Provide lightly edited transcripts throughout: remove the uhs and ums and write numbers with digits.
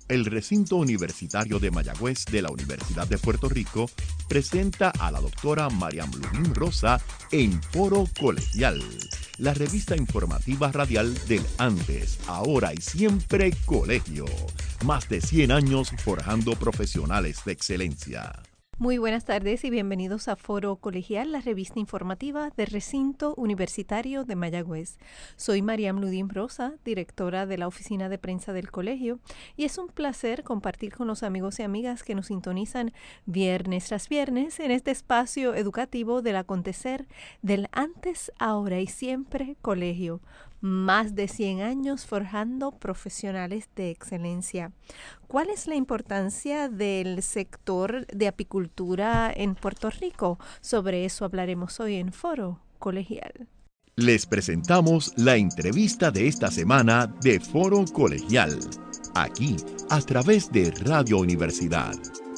El recinto universitario de Mayagüez de la Universidad de Puerto Rico presenta a la doctora Mariam Ludín Rosa en Foro Colegial, la revista informativa radial del antes, ahora y siempre colegio. Más de 100 años forjando profesionales de excelencia. Muy buenas tardes y bienvenidos a Foro Colegial, la revista informativa del Recinto Universitario de Mayagüez. Soy Mariam Ludín Rosa, directora de la Oficina de Prensa del Colegio, y es un placer compartir con los amigos y amigas que nos sintonizan viernes tras viernes en este espacio educativo del acontecer del antes, ahora y siempre colegio. Más de 100 años forjando profesionales de excelencia. ¿Cuál es la importancia del sector de apicultura en Puerto Rico? Sobre eso hablaremos hoy en Foro Colegial. Les presentamos la entrevista de esta semana de Foro Colegial, aquí a través de Radio Universidad.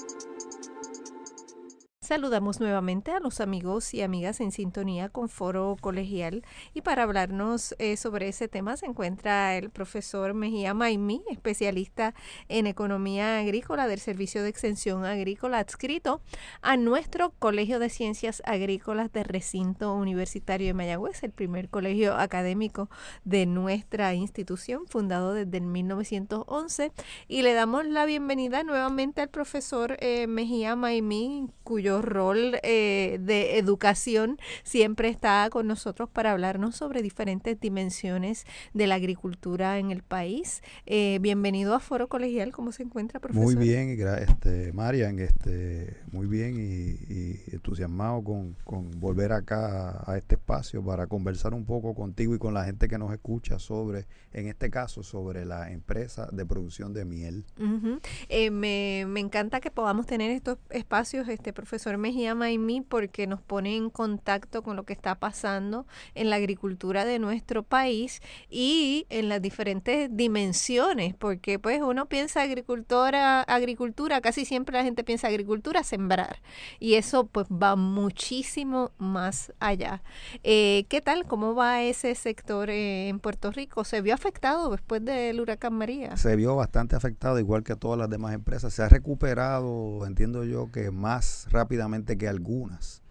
Saludamos nuevamente a los amigos y amigas en sintonía con Foro Colegial, y para hablarnos sobre ese tema se encuentra el profesor Mejía Maimí, especialista en economía agrícola del Servicio de Extensión Agrícola adscrito a nuestro Colegio de Ciencias Agrícolas del Recinto Universitario de Mayagüez, el primer colegio académico de nuestra institución, fundado desde el 1911, y le damos la bienvenida nuevamente al profesor Mejía Maimí, cuyo rol de educación siempre está con nosotros para hablarnos sobre diferentes dimensiones de la agricultura en el país. Bienvenido a Foro Colegial. ¿Cómo se encuentra, profesor? Muy bien, Marian, muy bien y entusiasmado con volver acá a este espacio para conversar un poco contigo y con la gente que nos escucha en este caso, sobre la empresa de producción de miel. Uh-huh. Me encanta que podamos tener estos espacios, profesor Mejía Maimí, porque nos pone en contacto con lo que está pasando en la agricultura de nuestro país y en las diferentes dimensiones, porque pues uno piensa agricultura, casi siempre la gente piensa agricultura, sembrar, y eso pues va muchísimo más allá. ¿Qué tal? ¿Cómo va ese sector en Puerto Rico? ¿Se vio afectado después del huracán María? Se vio bastante afectado, igual que todas las demás empresas. Se ha recuperado, entiendo yo, que más rápidamente que algunas.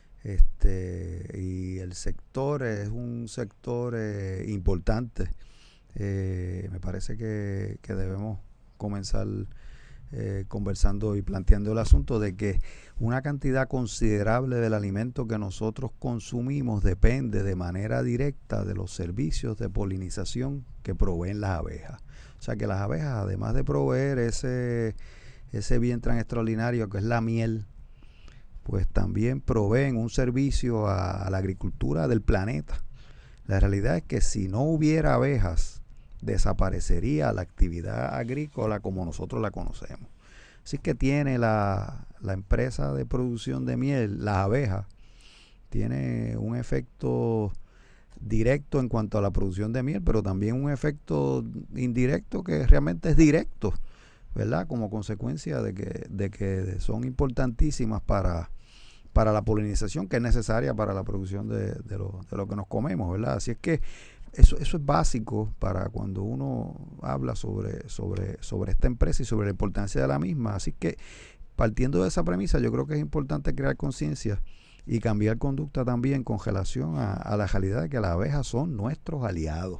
Y el sector es un sector importante. Me parece que debemos comenzar conversando y planteando el asunto de que una cantidad considerable del alimento que nosotros consumimos depende de manera directa de los servicios de polinización que proveen las abejas. O sea que las abejas, además de proveer ese bien tan extraordinario que es la miel, pues también proveen un servicio a la agricultura del planeta. La realidad es que si no hubiera abejas, desaparecería la actividad agrícola como nosotros la conocemos. Así que tiene la empresa de producción de miel, las abejas, tiene un efecto directo en cuanto a la producción de miel, pero también un efecto indirecto que realmente es directo, ¿verdad? Como consecuencia de que son importantísimas para la polinización, que es necesaria para la producción de lo que nos comemos, ¿verdad? Así es que eso es básico para cuando uno habla sobre esta empresa y sobre la importancia de la misma. Así que, partiendo de esa premisa, yo creo que es importante crear conciencia y cambiar conducta también con relación a la realidad de que las abejas son nuestros aliados.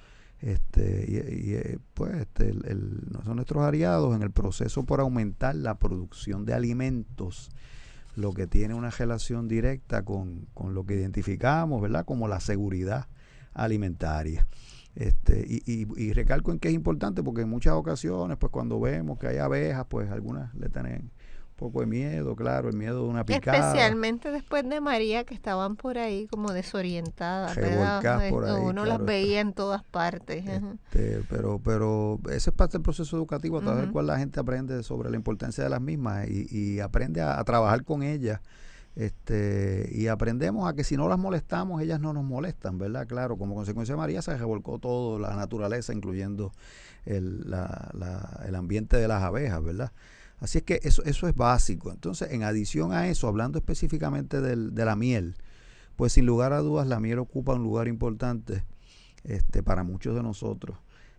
Son nuestros aliados en el proceso por aumentar la producción de alimentos, lo que tiene una relación directa con lo que identificamos, ¿verdad?, como la seguridad alimentaria. Y recalco en que es importante porque en muchas ocasiones, pues cuando vemos que hay abejas, pues algunas le tienen un poco de miedo, claro, el miedo de una picada. Especialmente después de María, que estaban por ahí como desorientadas, revolcadas por ahí. Uno claro, las veía en todas partes. Pero ese es parte del proceso educativo a través del cual la gente aprende sobre la importancia de las mismas y aprende a trabajar con ellas. Y aprendemos a que si no las molestamos, ellas no nos molestan, ¿verdad? Claro, como consecuencia de María se revolcó todo, la naturaleza, incluyendo el ambiente de las abejas, ¿verdad? Así es que eso es básico. Entonces, en adición a eso, hablando específicamente de la miel, pues sin lugar a dudas la miel ocupa un lugar importante para muchos de nosotros.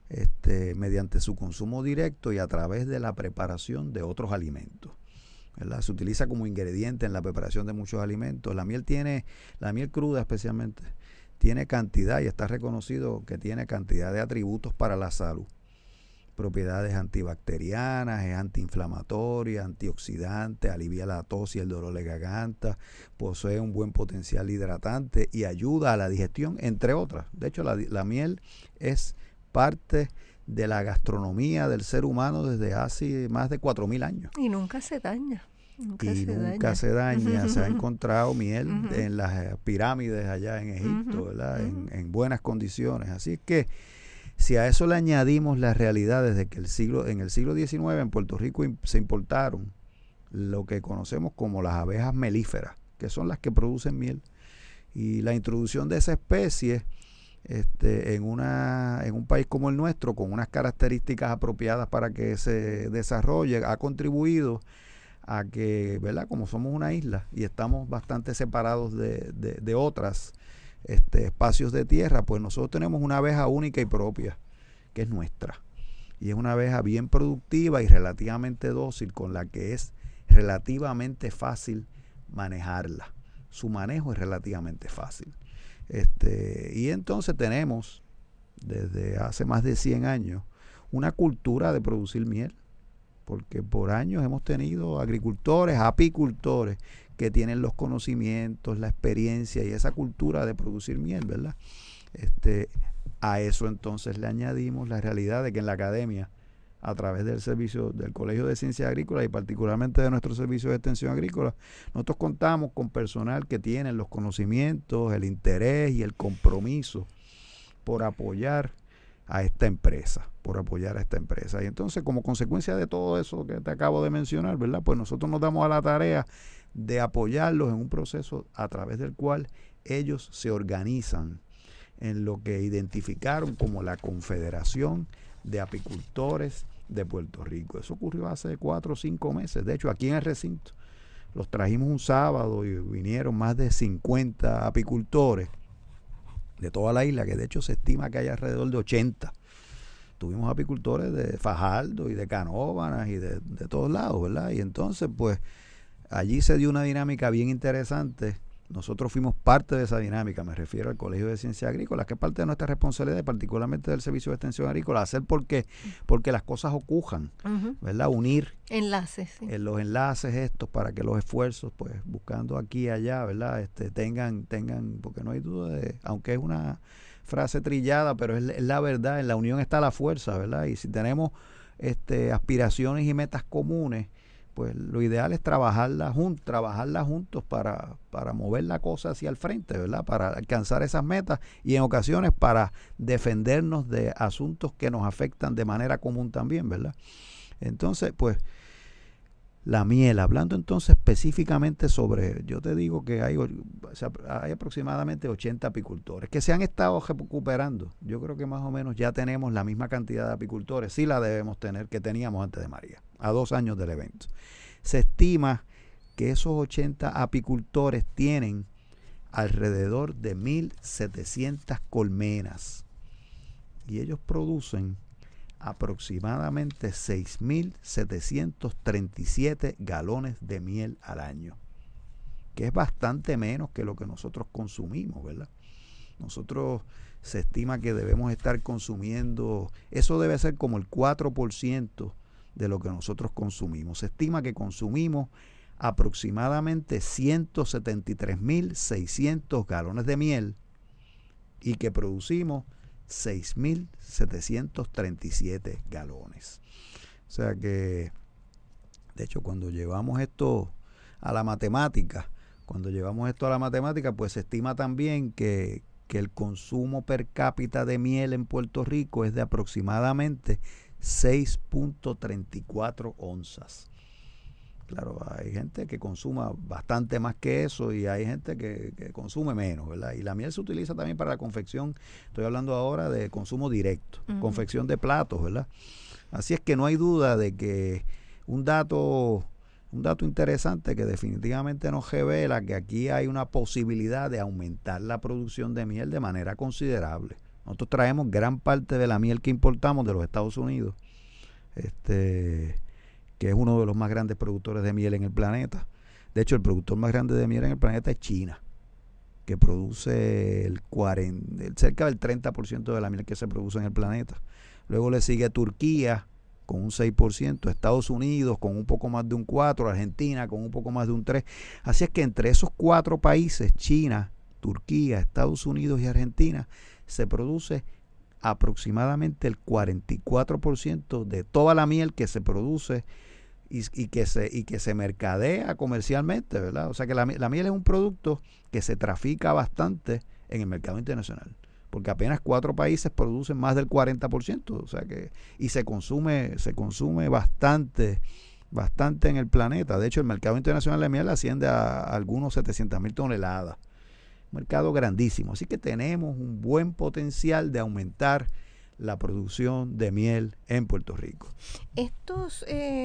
mediante su consumo directo y a través de la preparación de otros alimentos, ¿verdad? Se utiliza como ingrediente en la preparación de muchos alimentos. La miel cruda especialmente, tiene cantidad, y está reconocido que tiene cantidad de atributos para la salud. Propiedades antibacterianas, es antiinflamatoria, antioxidante, alivia la tos y el dolor de garganta, posee un buen potencial hidratante y ayuda a la digestión, entre otras. De hecho, la miel es parte de la gastronomía del ser humano desde hace más de 4.000 años. Y nunca se daña. Nunca se daña. Se ha encontrado miel en las pirámides allá en Egipto, ¿verdad? En buenas condiciones. Así es que si a eso le añadimos la realidad desde que en el siglo XIX en Puerto Rico se importaron lo que conocemos como las abejas melíferas, que son las que producen miel, y la introducción de esa especie en un país como el nuestro, con unas características apropiadas para que se desarrolle, ha contribuido a que, ¿verdad? Como somos una isla y estamos bastante separados de otras espacios de tierra, pues nosotros tenemos una abeja única y propia, que es nuestra. Y es una abeja bien productiva y relativamente dócil, con la que es relativamente fácil manejarla. Su manejo es relativamente fácil. Y entonces tenemos, desde hace más de 100 años, una cultura de producir miel, porque por años hemos tenido agricultores, apicultores, que tienen los conocimientos, la experiencia y esa cultura de producir miel, ¿verdad? A eso entonces le añadimos la realidad de que en la academia, a través del servicio del Colegio de Ciencias Agrícolas y particularmente de nuestro servicio de extensión agrícola, nosotros contamos con personal que tiene los conocimientos, el interés y el compromiso por apoyar a esta empresa, Y entonces, como consecuencia de todo eso que te acabo de mencionar, ¿verdad? Pues nosotros nos damos a la tarea de apoyarlos en un proceso a través del cual ellos se organizan en lo que identificaron como la Confederación de Apicultores de Puerto Rico. Eso ocurrió hace 4 o 5 meses. De hecho, aquí en el recinto los trajimos un sábado y vinieron más de 50 apicultores de toda la isla, que de hecho se estima que hay alrededor de 80. Tuvimos apicultores de Fajardo y de Canóvanas y de todos lados, ¿verdad? Y entonces, pues, allí se dio una dinámica bien interesante. Nosotros fuimos parte de esa dinámica, me refiero al Colegio de Ciencias Agrícolas, que es parte de nuestra responsabilidad, particularmente del Servicio de Extensión Agrícola, hacer porque las cosas ocurran, ¿verdad? Unir enlaces, sí. Los enlaces estos para que los esfuerzos, pues, buscando aquí y allá, ¿verdad? Tengan, porque no hay duda aunque es una frase trillada, pero es la verdad, en la unión está la fuerza, ¿verdad? Y si tenemos aspiraciones y metas comunes, pues lo ideal es trabajarla juntos para mover la cosa hacia el frente, ¿verdad? Para alcanzar esas metas y en ocasiones para defendernos de asuntos que nos afectan de manera común también, ¿verdad? Entonces, pues, la miel, hablando entonces específicamente sobre, yo te digo que hay aproximadamente 80 apicultores que se han estado recuperando. Yo creo que más o menos ya tenemos la misma cantidad de apicultores, sí la debemos tener, que teníamos antes de María, a 2 años del evento. Se estima que esos 80 apicultores tienen alrededor de 1.700 colmenas y ellos producen aproximadamente 6.737 galones de miel al año, que es bastante menos que lo que nosotros consumimos, ¿verdad? Nosotros se estima que debemos estar consumiendo, eso debe ser como el 4% de lo que nosotros consumimos. Se estima que consumimos aproximadamente 173.600 galones de miel y que producimos 6.737 galones. O sea que, de hecho, cuando llevamos esto a la matemática, pues se estima también que el consumo per cápita de miel en Puerto Rico es de aproximadamente 6.34 onzas. Claro, hay gente que consuma bastante más que eso y hay gente que consume menos, ¿verdad? Y la miel se utiliza también para la confección, estoy hablando ahora de consumo directo, confección de platos, ¿verdad? Así es que no hay duda de que un dato interesante que definitivamente nos revela que aquí hay una posibilidad de aumentar la producción de miel de manera considerable. Nosotros traemos gran parte de la miel que importamos de los Estados Unidos, que es uno de los más grandes productores de miel en el planeta. De hecho, el productor más grande de miel en el planeta es China, que produce cerca del 30% de la miel que se produce en el planeta. Luego le sigue Turquía con un 6%, Estados Unidos con un poco más de un 4%, Argentina con un poco más de un 3%. Así es que entre esos 4 países, China, Turquía, Estados Unidos y Argentina, se produce aproximadamente el 44% de toda la miel que se produce y que se mercadea comercialmente, ¿verdad? O sea que la miel es un producto que se trafica bastante en el mercado internacional, porque apenas 4 países producen más del 40%, o sea que, y se consume bastante en el planeta. De hecho, el mercado internacional de miel asciende a algunos 700,000 toneladas. Un mercado grandísimo. Así que tenemos un buen potencial de aumentar la producción de miel en Puerto Rico. Estos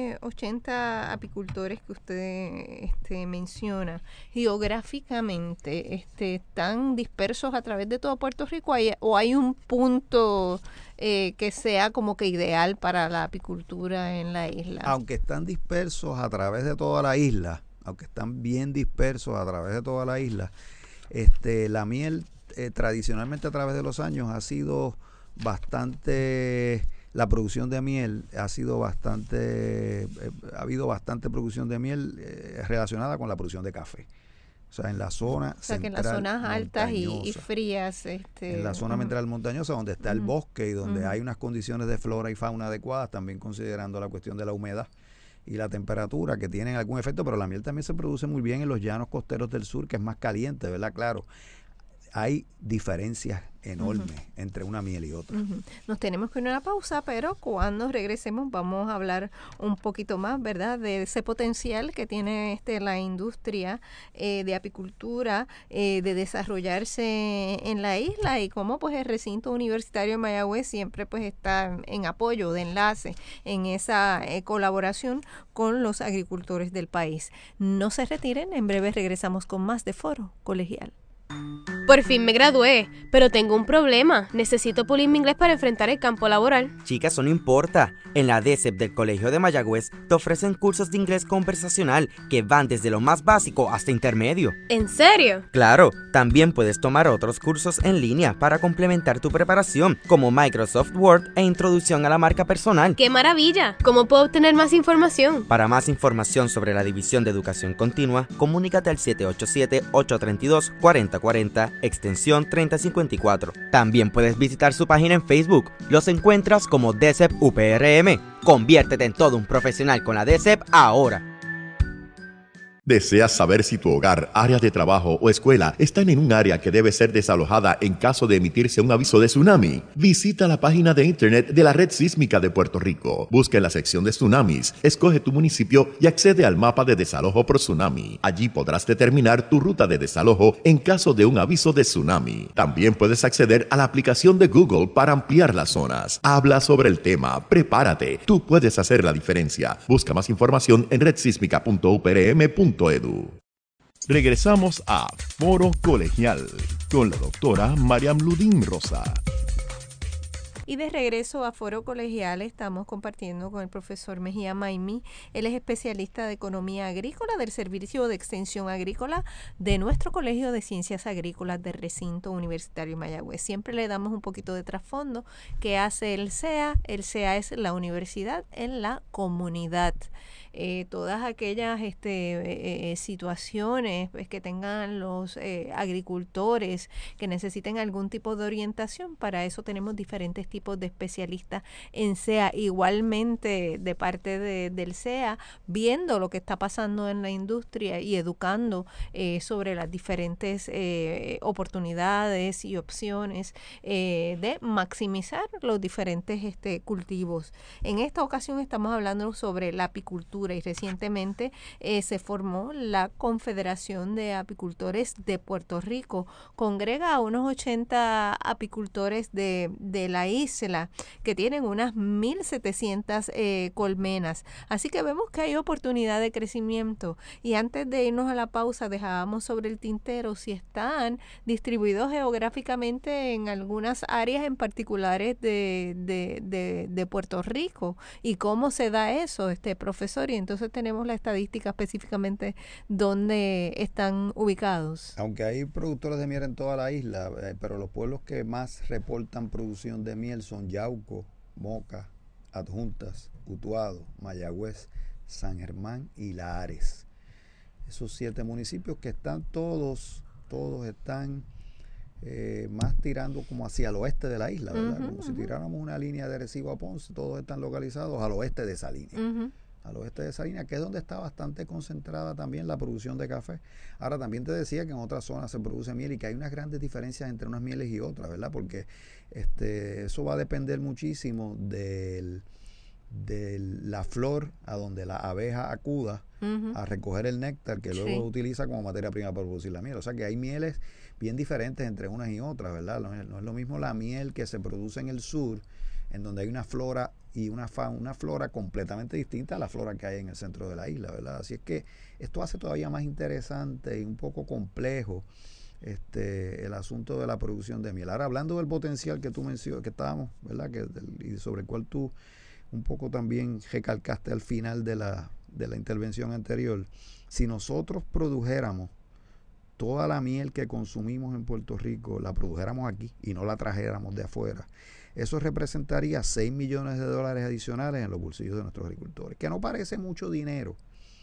80 apicultores que usted menciona, geográficamente, ¿están dispersos a través de todo Puerto Rico o hay un punto que sea como que ideal para la apicultura en la isla? Aunque están dispersos a través de toda la isla, aunque están bien dispersos a través de toda la isla, la miel tradicionalmente a través de los años ha sido bastante, la producción de miel ha sido bastante, ha habido bastante producción de miel relacionada con la producción de café. O sea, en la zona o sea, que en las zonas altas y frías. En la zona central montañosa, donde está el bosque y donde hay unas condiciones de flora y fauna adecuadas, también considerando la cuestión de la humedad y la temperatura, que tienen algún efecto, pero la miel también se produce muy bien en los llanos costeros del sur, que es más caliente, ¿verdad? Claro, hay diferencias enormes entre una miel y otra. Nos tenemos que ir a una pausa, pero cuando regresemos vamos a hablar un poquito más, ¿verdad?, de ese potencial que tiene la industria de apicultura, de desarrollarse en la isla, y cómo pues el recinto universitario de Mayagüez siempre pues está en apoyo, de enlace, en esa colaboración con los agricultores del país. No se retiren, en breve regresamos con más de Foro Colegial. Por fin me gradué, pero tengo un problema. Necesito pulir mi inglés para enfrentar el campo laboral. Chica, eso no importa. En la DSEP del Colegio de Mayagüez te ofrecen cursos de inglés conversacional que van desde lo más básico hasta intermedio. ¿En serio? Claro, también puedes tomar otros cursos en línea para complementar tu preparación, como Microsoft Word e Introducción a la Marca Personal. ¡Qué maravilla! ¿Cómo puedo obtener más información? Para más información sobre la División de Educación Continua, comunícate al 787-832-4040, extensión 3054. También puedes visitar su página en Facebook. Los encuentras como DSEP UPRM. Conviértete en todo un profesional con la DSEP ahora. ¿Deseas saber si tu hogar, área de trabajo o escuela están en un área que debe ser desalojada en caso de emitirse un aviso de tsunami? Visita la página de internet de la Red Sísmica de Puerto Rico. Busca en la sección de tsunamis, escoge tu municipio y accede al mapa de desalojo por tsunami. Allí podrás determinar tu ruta de desalojo en caso de un aviso de tsunami. También puedes acceder a la aplicación de Google para ampliar las zonas. Habla sobre el tema, prepárate, tú puedes hacer la diferencia. Busca más información en redsísmica.uprm.edu. Regresamos a Foro Colegial con la doctora Mariam Ludín Rosa. Y de regreso a Foro Colegial estamos compartiendo con el profesor Mejía Maimí. Él es especialista de Economía Agrícola del Servicio de Extensión Agrícola de nuestro Colegio de Ciencias Agrícolas del Recinto Universitario Mayagüez. Siempre le damos un poquito de trasfondo. ¿Qué hace el CEA? El CEA es la universidad en la comunidad. Todas aquellas situaciones pues, que tengan los agricultores que necesiten algún tipo de orientación, para eso tenemos diferentes tipos de especialistas en CEA, igualmente de parte del CEA, viendo lo que está pasando en la industria y educando sobre las diferentes oportunidades y opciones de maximizar los diferentes cultivos. En esta ocasión estamos hablando sobre la apicultura, y recientemente se formó la Confederación de Apicultores de Puerto Rico. Congrega a unos 80 apicultores de la isla, isla, que tienen unas 1.700 colmenas. Así que vemos que hay oportunidad de crecimiento. Y antes de irnos a la pausa, dejábamos sobre el tintero si están distribuidos geográficamente en algunas áreas en particulares de Puerto Rico. ¿Y cómo se da eso, profesor? Y entonces tenemos la estadística específicamente dónde están ubicados. Aunque hay productores de miel en toda la isla, pero los pueblos que más reportan producción de miel son Yauco, Moca, Adjuntas, Utuado, Mayagüez, San Germán y Lares. Esos 7 municipios que están todos están más tirando como hacia el oeste de la isla, ¿verdad? Como si tiráramos una línea de Arecibo a Ponce, todos están localizados al oeste de esa línea. Al oeste de esa línea, que es donde está bastante concentrada también la producción de café. Ahora, también te decía que en otras zonas se produce miel y que hay unas grandes diferencias entre unas mieles y otras, ¿verdad? Porque eso va a depender muchísimo de la flor a donde la abeja acuda a recoger el néctar que luego utiliza como materia prima para producir la miel. O sea que hay mieles bien diferentes entre unas y otras, ¿verdad? No es lo mismo la miel que se produce en el sur, en donde hay una flora y una flora completamente distinta a la flora que hay en el centro de la isla, ¿verdad? Así es que esto hace todavía más interesante y un poco complejo el asunto de la producción de miel. Ahora, hablando del potencial que tú mencionas, que estábamos, ¿verdad? Y sobre el cual tú un poco también recalcaste al final de la intervención anterior, si nosotros produjéramos toda la miel que consumimos en Puerto Rico, la produjéramos aquí y no la trajéramos de afuera, eso representaría $6 millones adicionales en los bolsillos de nuestros agricultores, que no parece mucho dinero,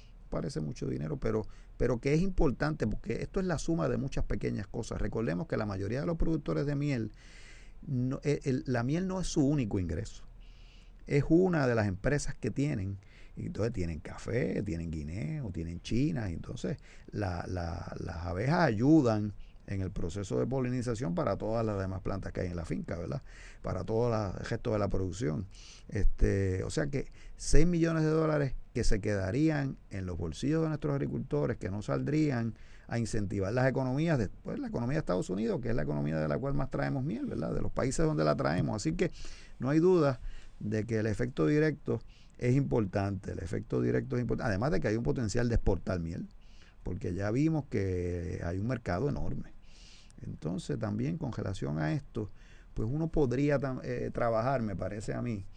pero que es importante porque esto es la suma de muchas pequeñas cosas. Recordemos que la mayoría de los productores de miel, la miel no es su único ingreso, es una de las empresas que tienen. Y entonces tienen café, tienen guineo, tienen chinas, y entonces las abejas ayudan en el proceso de polinización para todas las demás plantas que hay en la finca, ¿verdad? Para todo el resto de la producción. O sea que $6 millones que se quedarían en los bolsillos de nuestros agricultores, que no saldrían a incentivar las economías, después la economía de Estados Unidos, que es la economía de la cual más traemos miel, ¿verdad? De los países donde la traemos. Así que no hay duda de que el efecto directo es importante, además de que hay un potencial de exportar miel, porque ya vimos que hay un mercado enorme. Entonces también con relación a esto, pues uno podría trabajar, me parece a mí,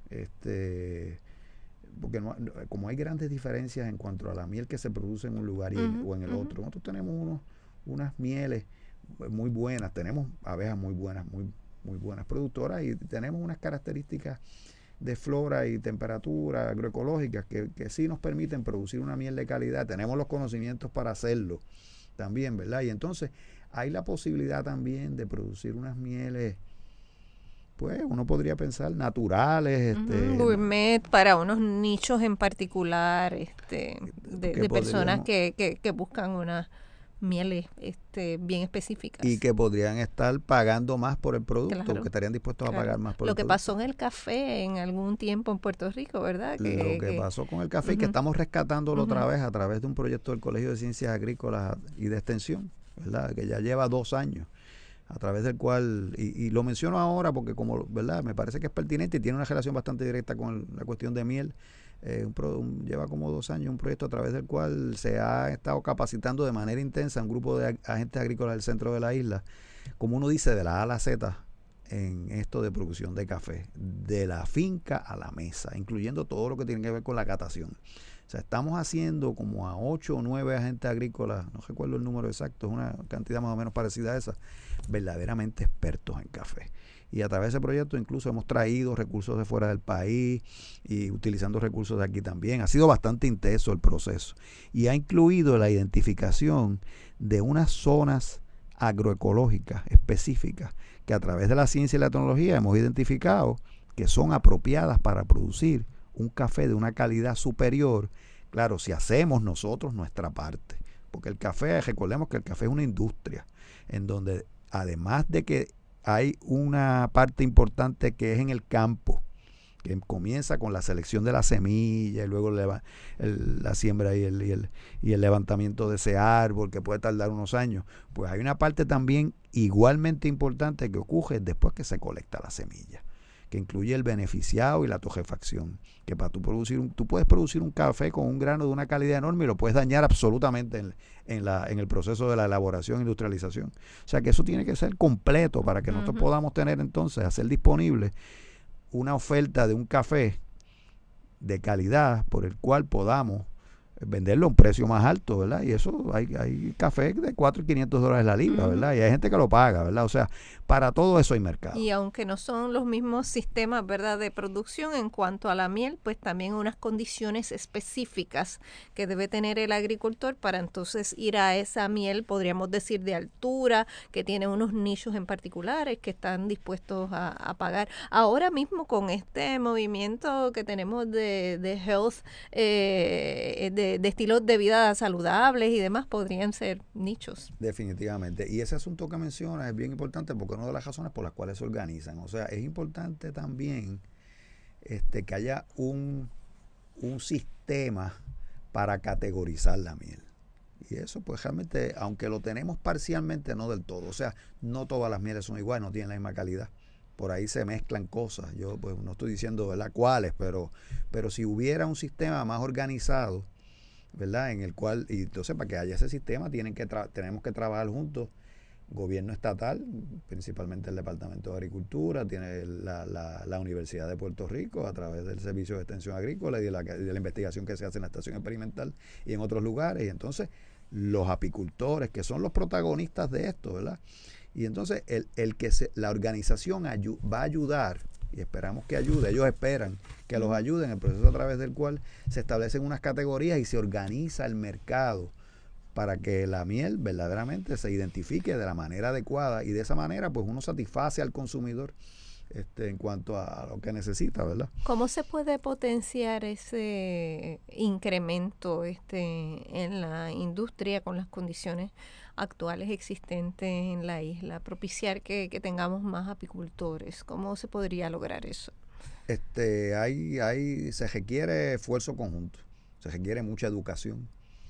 porque como hay grandes diferencias en cuanto a la miel que se produce en un lugar o en el otro. Nosotros tenemos unas mieles muy buenas, tenemos abejas muy buenas, muy buenas productoras, y tenemos unas características de flora y temperatura agroecológicas que sí nos permiten producir una miel de calidad. Tenemos los conocimientos para hacerlo también, ¿verdad? Y entonces hay la posibilidad también de producir unas mieles, pues uno podría pensar naturales, gourmet, para unos nichos en particular, de personas que buscan unas mieles bien específicas. Y que podrían estar pagando más por el producto, claro, que estarían dispuestos a pagar más por el producto. Lo que pasó en el café en algún tiempo en Puerto Rico, ¿verdad? Lo que pasó con el café y que estamos rescatándolo otra vez a través de un proyecto del Colegio de Ciencias Agrícolas y de Extensión, ¿verdad? Que ya lleva 2 años, a través del cual, y lo menciono ahora porque como, ¿verdad? Me parece que es pertinente y tiene una relación bastante directa con la cuestión de miel. Lleva como 2 años un proyecto a través del cual se ha estado capacitando de manera intensa un grupo de agentes agrícolas del centro de la isla, como uno dice, de la A a la Z, en esto de producción de café, de la finca a la mesa, incluyendo todo lo que tiene que ver con la catación. O sea, estamos haciendo como a 8 o 9 agentes agrícolas, no recuerdo el número exacto, es una cantidad más o menos parecida a esa, verdaderamente expertos en café. Y a través de ese proyecto incluso hemos traído recursos de fuera del país y utilizando recursos de aquí también. Ha sido bastante intenso el proceso y ha incluido la identificación de unas zonas agroecológicas específicas que a través de la ciencia y la tecnología hemos identificado que son apropiadas para producir un café de una calidad superior, claro, si hacemos nosotros nuestra parte. Porque el café, recordemos que el café es una industria en donde además de que hay una parte importante que es en el campo, que comienza con la selección de la semilla y luego la siembra y el levantamiento de ese árbol, que puede tardar unos años. Pues hay una parte también igualmente importante que ocurre después que se colecta la semilla. que incluye el beneficiado y la torrefacción, que para tú puedes producir un café con un grano de una calidad enorme y lo puedes dañar absolutamente en el proceso de la elaboración e industrialización. O sea que eso tiene que ser completo para que nosotros podamos tener entonces, hacer disponible una oferta de un café de calidad por el cual podamos venderlo a un precio más alto, ¿verdad? Y eso, hay café de $4.500 la libra, ¿verdad? Y hay gente que lo paga, ¿verdad? O sea, para todo eso hay mercado. Y aunque no son los mismos sistemas, ¿verdad?, de producción en cuanto a la miel, pues también unas condiciones específicas que debe tener el agricultor para entonces ir a esa miel, podríamos decir, de altura, que tiene unos nichos en particulares que están dispuestos a pagar. Ahora mismo con este movimiento que tenemos de health, de estilos de vida saludables y demás, podrían ser nichos. Definitivamente. Y ese asunto que menciona es bien importante porque es una de las razones por las cuales se organizan. O sea, es importante también que haya un sistema para categorizar la miel. Y eso pues realmente, aunque lo tenemos parcialmente, no del todo. O sea, no todas las mieles son iguales, no tienen la misma calidad. Por ahí se mezclan cosas. Yo pues no estoy diciendo, ¿verdad?, cuáles, pero si hubiera un sistema más organizado, ¿verdad?, en el cual, y entonces para que haya ese sistema tenemos que trabajar juntos, gobierno estatal, principalmente el Departamento de Agricultura, tiene la Universidad de Puerto Rico a través del Servicio de Extensión Agrícola y de la investigación que se hace en la estación experimental y en otros lugares, y entonces los apicultores, que son los protagonistas de esto, ¿verdad? Y entonces la organización va a ayudar, y esperamos que ayude, ellos esperan que los ayude en el proceso a través del cual se establecen unas categorías y se organiza el mercado para que la miel verdaderamente se identifique de la manera adecuada y de esa manera pues uno satisface al consumidor en cuanto a lo que necesita, ¿verdad? ¿Cómo se puede potenciar ese incremento en la industria con las condiciones actuales existentes en la isla? Propiciar que tengamos más apicultores. ¿Cómo se podría lograr eso? Se requiere esfuerzo conjunto, se requiere mucha educación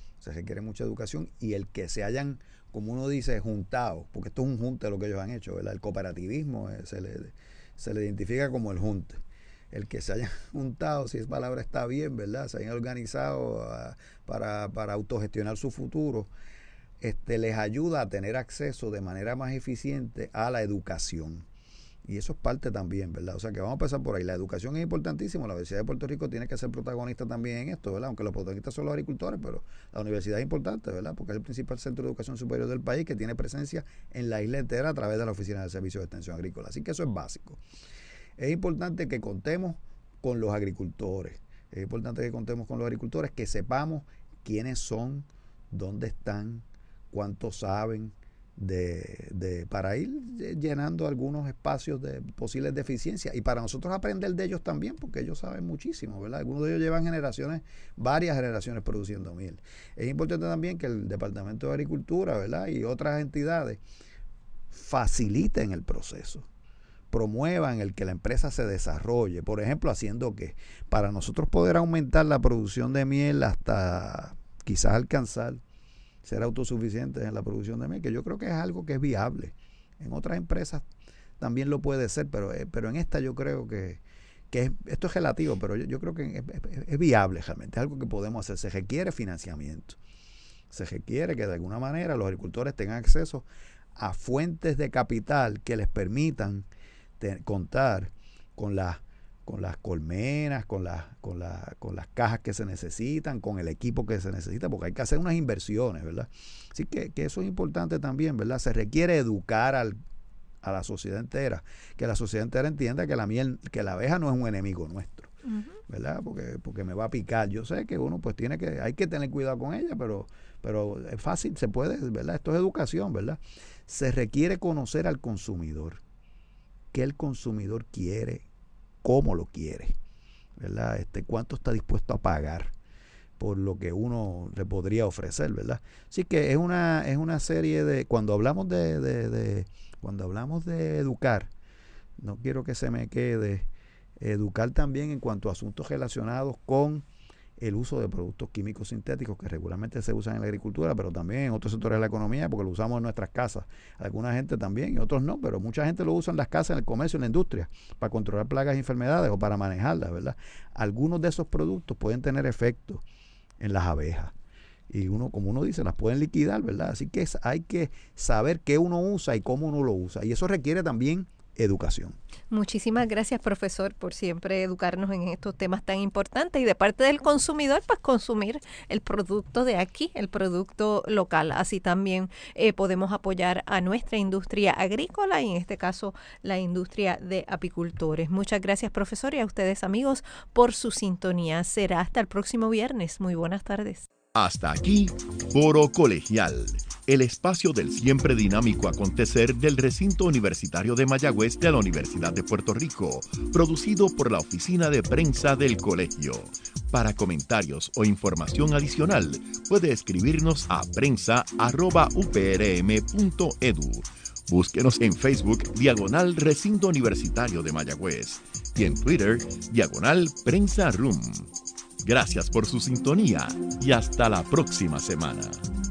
y el que se hayan, como uno dice, juntado, porque esto es un junte lo que ellos han hecho, ¿verdad? El cooperativismo se le identifica como el junte. El que se hayan juntado, si esa palabra está bien, ¿verdad?, se hayan organizado para autogestionar su futuro, les ayuda a tener acceso de manera más eficiente a la educación. Y eso es parte también, ¿verdad? O sea que vamos a empezar por ahí. La educación es importantísima. La Universidad de Puerto Rico tiene que ser protagonista también en esto, ¿verdad? Aunque los protagonistas son los agricultores, pero la universidad es importante, ¿verdad? Porque es el principal centro de educación superior del país que tiene presencia en la isla entera a través de la Oficina del Servicio de Extensión Agrícola. Así que eso es básico. Es importante que contemos con los agricultores. Es importante que contemos con los agricultores, que sepamos quiénes son, dónde están, cuánto saben, para ir llenando algunos espacios de posibles deficiencias y para nosotros aprender de ellos también, porque ellos saben muchísimo, ¿verdad? Algunos de ellos llevan varias generaciones produciendo miel. Es importante también que el Departamento de Agricultura, ¿verdad?, y otras entidades faciliten el proceso, promuevan el que la empresa se desarrolle, por ejemplo, haciendo que para nosotros poder aumentar la producción de miel hasta quizás alcanzar ser autosuficientes en la producción de miel, que yo creo que es algo que es viable. En otras empresas también lo puede ser, pero en esta yo creo que esto es relativo, pero yo creo que es viable realmente, es algo que podemos hacer. Se requiere financiamiento, se requiere que de alguna manera los agricultores tengan acceso a fuentes de capital que les permitan contar con las colmenas, con las cajas que se necesitan, con el equipo que se necesita, porque hay que hacer unas inversiones, ¿verdad? Así que eso es importante también, ¿verdad? Se requiere educar a la sociedad entera, que la sociedad entera entienda que que la abeja no es un enemigo nuestro, ¿verdad? Porque me va a picar. Yo sé que uno pues hay que tener cuidado con ella, pero es fácil, se puede, ¿verdad? Esto es educación, ¿verdad? Se requiere conocer al consumidor, qué el consumidor quiere, cómo lo quiere, ¿verdad? Cuánto está dispuesto a pagar por lo que uno le podría ofrecer, ¿verdad? Así que es una serie de, cuando hablamos de educar, no quiero que se me quede educar también en cuanto a asuntos relacionados con el uso de productos químicos sintéticos que regularmente se usan en la agricultura, pero también en otros sectores de la economía, porque lo usamos en nuestras casas. Alguna gente también y otros no, pero mucha gente lo usa en las casas, en el comercio, en la industria, para controlar plagas y enfermedades o para manejarlas, ¿verdad? Algunos de esos productos pueden tener efectos en las abejas. Y como uno dice, las pueden liquidar, ¿verdad? Así que hay que saber qué uno usa y cómo uno lo usa. Y eso requiere también educación. Muchísimas gracias, profesor, por siempre educarnos en estos temas tan importantes y de parte del consumidor, pues consumir el producto de aquí, el producto local. Así también podemos apoyar a nuestra industria agrícola y en este caso la industria de apicultores. Muchas gracias, profesor, y a ustedes, amigos, por su sintonía. Será hasta el próximo viernes. Muy buenas tardes. Hasta aquí, Foro Colegial, el espacio del siempre dinámico acontecer del recinto universitario de Mayagüez de la Universidad de Puerto Rico, producido por la Oficina de Prensa del Colegio. Para comentarios o información adicional, puede escribirnos a prensa@uprm.edu. Búsquenos en Facebook, /Recinto Universitario de Mayagüez, y en Twitter, /Prensa Room. Gracias por su sintonía y hasta la próxima semana.